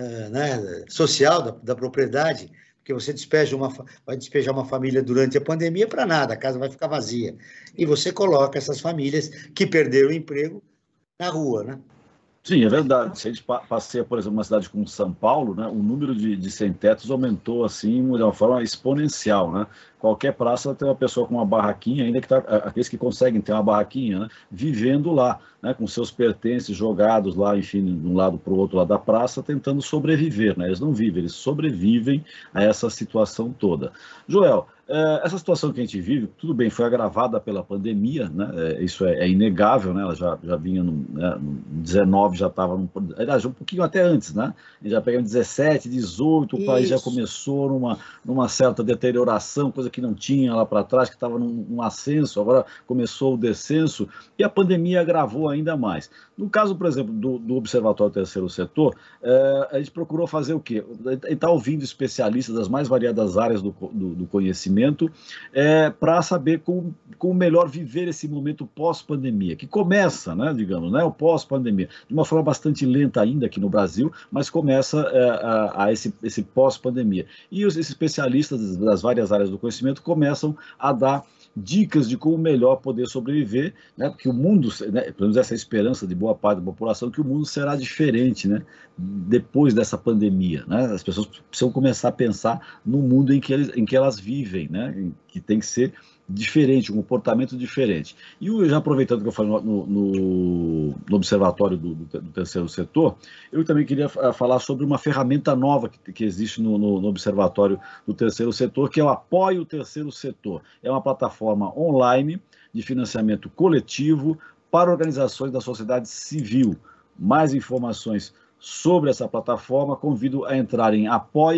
né, social da propriedade, porque você vai despejar uma família durante a pandemia para nada, a casa vai ficar vazia. E você coloca essas famílias que perderam o emprego na rua, né? Sim, é verdade. Se a gente passeia, por exemplo, uma cidade como São Paulo, né, o número de sem-tetos aumentou assim de uma forma exponencial, né? Qualquer praça tem uma pessoa com uma barraquinha, ainda que aqueles que conseguem ter uma barraquinha, né, vivendo lá, né, com seus pertences jogados lá, enfim, de um lado para o outro lado da praça, tentando sobreviver, né? Eles não vivem, eles sobrevivem a essa situação toda. Joel, essa situação que a gente vive, tudo bem, foi agravada pela pandemia, né? Isso é inegável, né? Ela já vinha no 19, já estava aliás, um pouquinho até antes, né? Já pegamos 17, 18, o país já começou numa certa deterioração, coisa que não tinha lá para trás, que estava num ascenso, agora começou o descenso, e a pandemia agravou ainda mais. No caso, por exemplo, do Observatório Terceiro Setor, a gente procurou fazer o quê? Está ouvindo especialistas das mais variadas áreas do conhecimento para saber como melhor viver esse momento pós-pandemia, que começa, né, digamos, né, o pós-pandemia, de uma forma bastante lenta ainda aqui no Brasil, mas começa esse pós-pandemia. E os especialistas das várias áreas do conhecimento começam a dar dicas de como melhor poder sobreviver, né? Porque o mundo, né, pelo menos essa esperança de boa parte da população, que o mundo será diferente, né, depois dessa pandemia, né? As pessoas precisam começar a pensar no mundo em que elas vivem, né, que tem que ser diferente, um comportamento diferente. E já aproveitando que eu falei no Observatório do Terceiro Setor, eu também queria falar sobre uma ferramenta nova que existe no Observatório do Terceiro Setor, que é o Apoio Terceiro Setor. É uma plataforma online de financiamento coletivo para organizações da sociedade civil. Mais informações sobre essa plataforma, convido a entrar em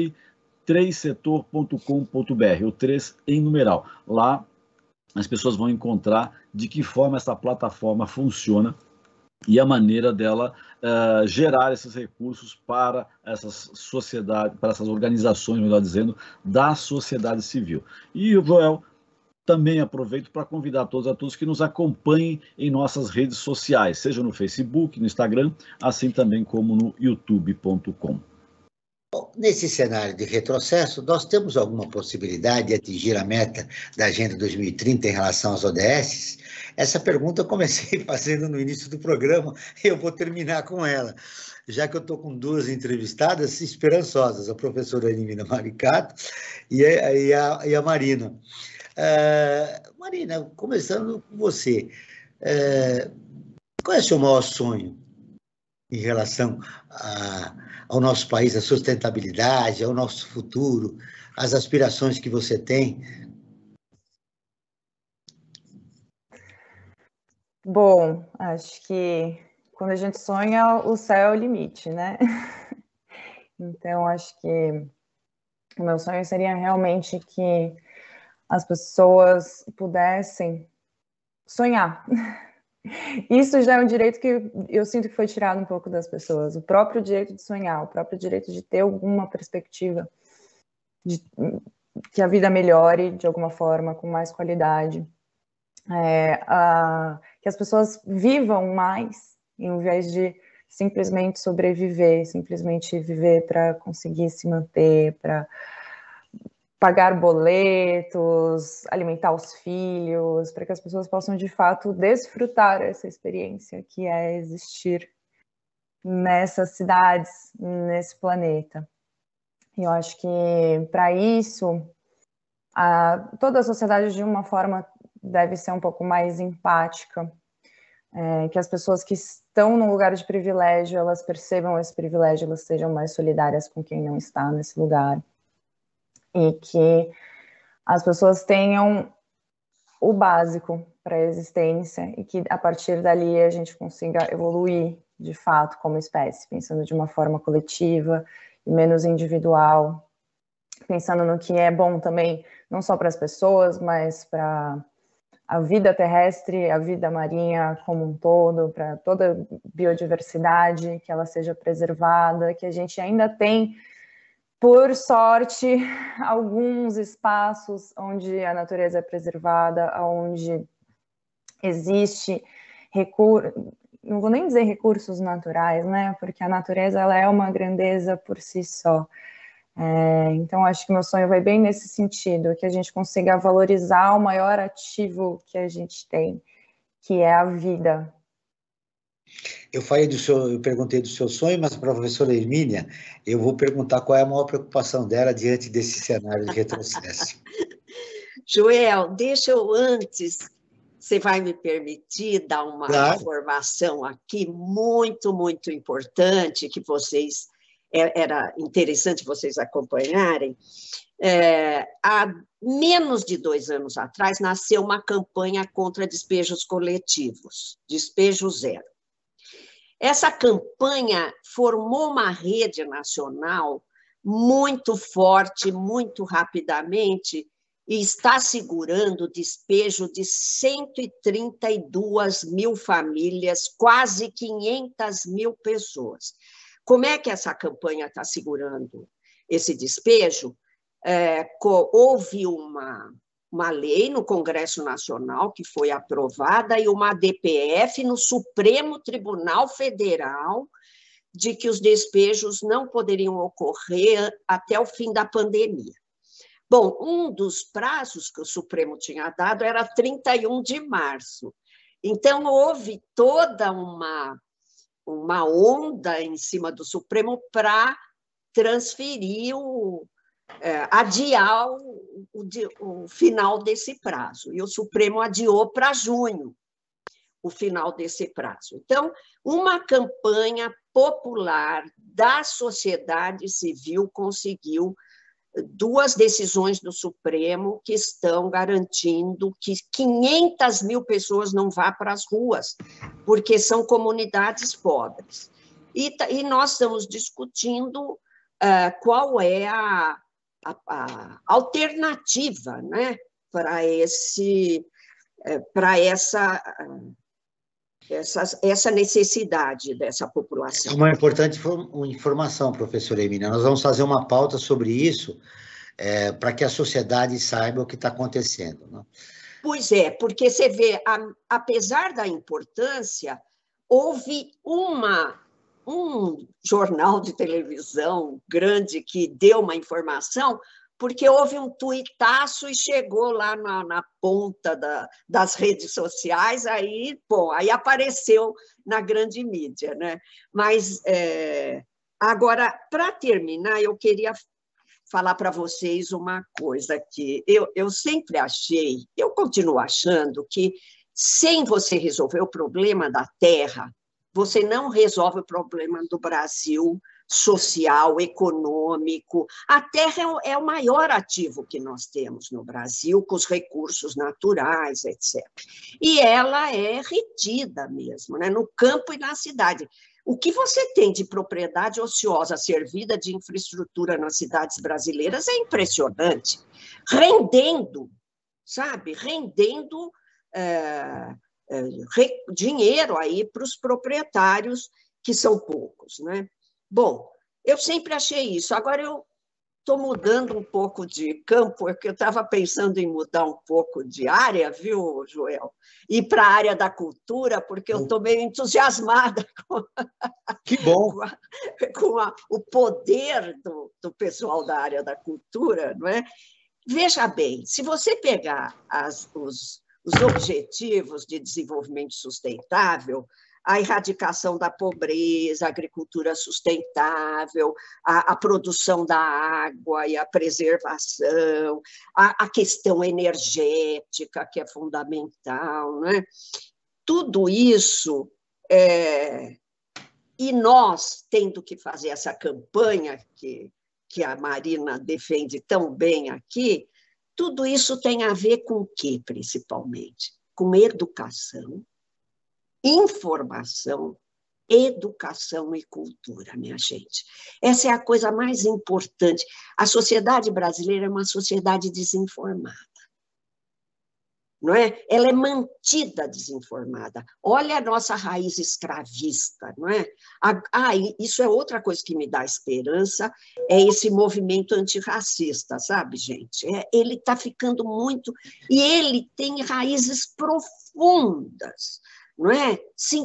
apoie3setor.com.br, o 3 em numeral. Lá as pessoas vão encontrar de que forma essa plataforma funciona e a maneira dela gerar esses recursos para essas sociedades, para essas organizações, melhor dizendo, da sociedade civil. E, Joel, também aproveito para convidar a todos que nos acompanhem em nossas redes sociais, seja no Facebook, no Instagram, assim também como no youtube.com. Bom, nesse cenário de retrocesso, nós temos alguma possibilidade de atingir a meta da Agenda 2030 em relação às ODS? Essa pergunta eu comecei fazendo no início do programa e eu vou terminar com ela, já que eu estou com duas entrevistadas esperançosas, a professora Elimina Maricato e a Marina. Marina, começando com você, qual é o seu maior sonho em relação ao nosso país, à sustentabilidade, ao nosso futuro, às aspirações que você tem? Bom, acho que quando a gente sonha, o céu é o limite, né? Então, acho que o meu sonho seria realmente que as pessoas pudessem sonhar. Isso já é um direito que eu sinto que foi tirado um pouco das pessoas. O próprio direito de sonhar, o próprio direito de ter alguma perspectiva de que a vida melhore de alguma forma, com mais qualidade. Que as pessoas vivam mais, em vez de simplesmente sobreviver, simplesmente viver para conseguir se manter, para pagar boletos, alimentar os filhos, para que as pessoas possam, de fato, desfrutar essa experiência que é existir nessas cidades, nesse planeta. E eu acho que, para isso, toda a sociedade, de uma forma, deve ser um pouco mais empática, que as pessoas que estão num lugar de privilégio, elas percebam esse privilégio, elas sejam mais solidárias com quem não está nesse lugar. E que as pessoas tenham o básico para a existência e que, a partir dali, a gente consiga evoluir, de fato, como espécie, pensando de uma forma coletiva e menos individual, pensando no que é bom também, não só para as pessoas, mas para a vida terrestre, a vida marinha como um todo, para toda a biodiversidade, que ela seja preservada, que a gente ainda tem, por sorte, alguns espaços onde a natureza é preservada, onde existe não vou nem dizer recursos naturais, né? Porque a natureza, ela é uma grandeza por si só. Então, acho que meu sonho vai bem nesse sentido, que a gente consiga valorizar o maior ativo que a gente tem, que é a vida. Eu perguntei do seu sonho, mas para a professora Hermínia, eu vou perguntar qual é a maior preocupação dela diante desse cenário de retrocesso. Joel, deixa eu antes, você vai me permitir dar uma informação aqui muito, muito importante, que era interessante vocês acompanharem. Há menos de 2 anos atrás, nasceu uma campanha contra despejos coletivos, Despejo Zero. Essa campanha formou uma rede nacional muito forte, muito rapidamente, e está segurando o despejo de 132 mil famílias, quase 500 mil pessoas. Como é que essa campanha está segurando esse despejo? Houve uma lei no Congresso Nacional que foi aprovada e uma DPF no Supremo Tribunal Federal de que os despejos não poderiam ocorrer até o fim da pandemia. Bom, um dos prazos que o Supremo tinha dado era 31 de março. Então, houve toda uma onda em cima do Supremo para transferir, adiar o final desse prazo. E o Supremo adiou para junho o final desse prazo. Então, uma campanha popular da sociedade civil conseguiu 2 decisões do Supremo que estão garantindo que 500 mil pessoas não vá para as ruas, porque são comunidades pobres. E nós estamos discutindo qual é a alternativa, né, para essa necessidade dessa população. Uma importante informação, professora Hermínia. Nós vamos fazer uma pauta sobre isso para que a sociedade saiba o que está acontecendo. Né? Pois é, porque você vê, apesar da importância, houve uma um jornal de televisão grande que deu uma informação, porque houve um tuitaço e chegou lá na ponta das redes sociais, aí apareceu na grande mídia, né? Mas, agora, para terminar, eu queria falar para vocês uma coisa que eu sempre achei, eu continuo achando que sem você resolver o problema da terra, você não resolve o problema do Brasil social, econômico. A terra é o maior ativo que nós temos no Brasil, com os recursos naturais, etc. E ela é retida mesmo, né? No campo e na cidade. O que você tem de propriedade ociosa servida de infraestrutura nas cidades brasileiras é impressionante, rendendo, sabe? Rendendo dinheiro aí para os proprietários, que são poucos, né? Bom, eu sempre achei isso. Agora eu estou mudando um pouco de campo, porque eu estava pensando em mudar um pouco de área, viu, Joel? Ir para a área da cultura, porque eu estou meio entusiasmada Que bom. com o poder do pessoal da área da cultura, não é? Veja bem, se você pegar os objetivos de desenvolvimento sustentável, a erradicação da pobreza, a agricultura sustentável, a produção da água e a preservação, a questão energética, que é fundamental, né? Tudo isso, e nós tendo que fazer essa campanha que a Marina defende tão bem aqui, tudo isso tem a ver com o quê, principalmente? Com educação, informação, educação e cultura, minha gente. Essa é a coisa mais importante. A sociedade brasileira é uma sociedade desinformada, não é? Ela é mantida desinformada. Olha a nossa raiz escravista, não é? Isso é outra coisa que me dá esperança, é esse movimento antirracista, sabe, gente? Ele está ficando muito... E ele tem raízes profundas, não é?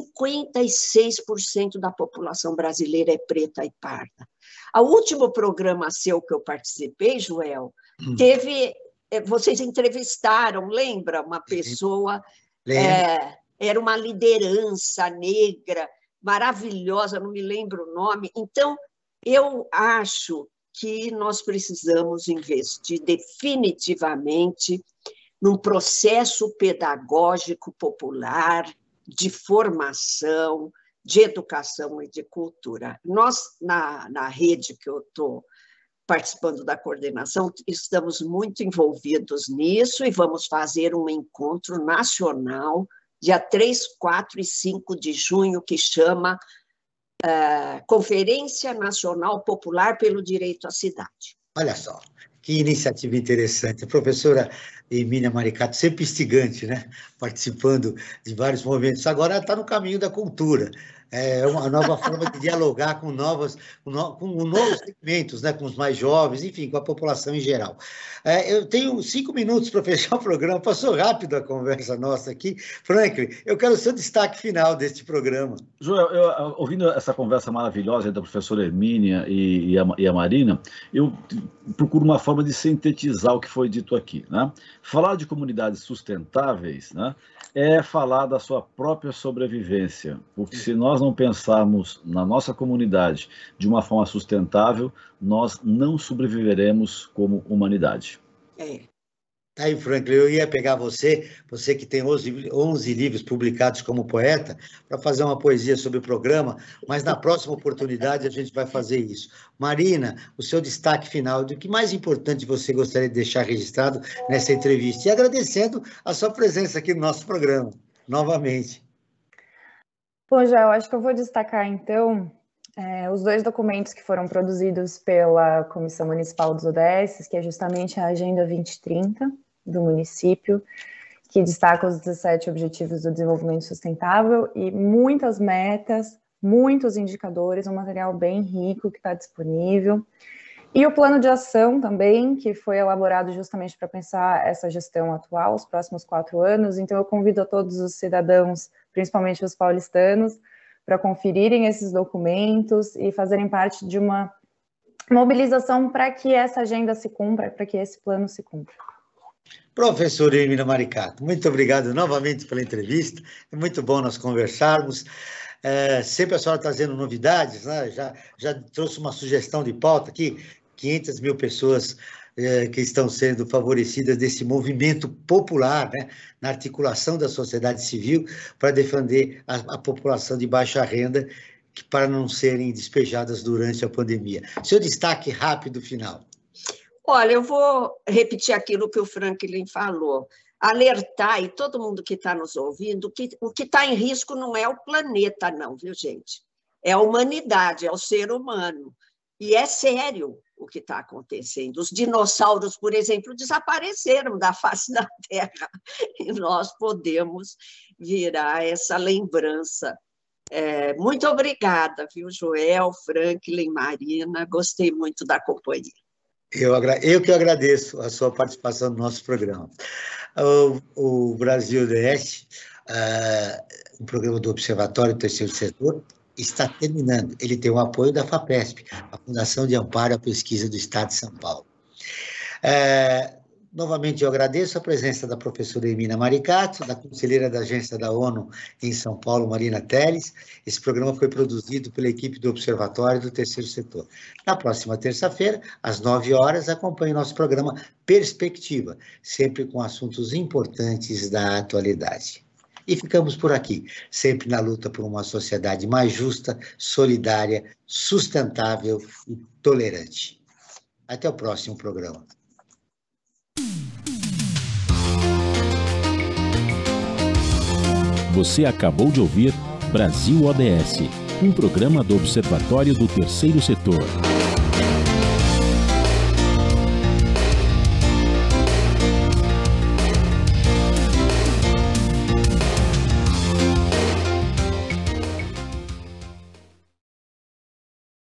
56% da população brasileira é preta e parda. O último programa seu que eu participei, Joel, teve... Vocês entrevistaram, lembra? Uma pessoa, era uma liderança negra, maravilhosa, não me lembro o nome. Então, eu acho que nós precisamos investir definitivamente num processo pedagógico popular, de formação, de educação e de cultura. Nós, na rede que eu estou participando da coordenação, estamos muito envolvidos nisso e vamos fazer um encontro nacional, dia 3, 4 e 5 de junho, que chama Conferência Nacional Popular pelo Direito à Cidade. Olha só, que iniciativa interessante. A professora Emília Maricato, sempre instigante, né? Participando de vários movimentos. Agora está no caminho da cultura. É uma nova forma de dialogar com novos segmentos, né? Com os mais jovens, enfim, com a população em geral. Eu tenho 5 minutos para fechar o programa. Passou rápido a conversa nossa aqui. Franklin, eu quero o seu destaque final deste programa. Joel, ouvindo essa conversa maravilhosa da professora Hermínia e a Marina, eu procuro uma forma de sintetizar o que foi dito aqui, né? Falar de comunidades sustentáveis, né, é falar da sua própria sobrevivência, porque se nós não pensarmos na nossa comunidade de uma forma sustentável, nós não sobreviveremos como humanidade. Aí, Franklin, eu ia pegar você que tem 11 livros publicados como poeta, para fazer uma poesia sobre o programa, mas na próxima oportunidade a gente vai fazer isso. Marina, o seu destaque final, do que mais importante você gostaria de deixar registrado nessa entrevista? E agradecendo a sua presença aqui no nosso programa, novamente. Bom, já eu acho que eu vou destacar, então, os 2 documentos que foram produzidos pela Comissão Municipal dos ODS, que é justamente a Agenda 2030 do município, que destaca os 17 Objetivos do Desenvolvimento Sustentável e muitas metas, muitos indicadores, um material bem rico que está disponível. E o plano de ação também, que foi elaborado justamente para pensar essa gestão atual, os próximos 4 anos. Então, eu convido a todos os cidadãos, principalmente os paulistanos, para conferirem esses documentos e fazerem parte de uma mobilização para que essa agenda se cumpra, para que esse plano se cumpra. Professora Hermínia Maricato, muito obrigado novamente pela entrevista, é muito bom nós conversarmos. Sempre a senhora trazendo novidades, né? Já trouxe uma sugestão de pauta aqui, 500 mil pessoas que estão sendo favorecidas desse movimento popular, né? Na articulação da sociedade civil para defender a população de baixa renda, para não serem despejadas durante a pandemia. Seu destaque rápido final. Olha, eu vou repetir aquilo que o Franklin falou. Alertar, e todo mundo que está nos ouvindo, que o que está em risco não é o planeta, não, viu, gente? É a humanidade, é o ser humano. E é sério o que está acontecendo. Os dinossauros, por exemplo, desapareceram da face da Terra. E nós podemos virar essa lembrança. Muito obrigada, viu, Joel, Franklin, Marina. Gostei muito da companhia. Eu que agradeço a sua participação no nosso programa. O Brasil ODS, o programa do Observatório do Terceiro Setor, está terminando. Ele tem o apoio da FAPESP, a Fundação de Amparo à Pesquisa do Estado de São Paulo. Novamente, eu agradeço a presença da professora Hermínia Maricato, da conselheira da Agência da ONU em São Paulo, Marina Teles. Esse programa foi produzido pela equipe do Observatório do Terceiro Setor. Na próxima terça-feira, às 9 horas, acompanhe nosso programa Perspectiva, sempre com assuntos importantes da atualidade. E ficamos por aqui, sempre na luta por uma sociedade mais justa, solidária, sustentável e tolerante. Até o próximo programa. Você acabou de ouvir Brasil ODS, um programa do Observatório do Terceiro Setor.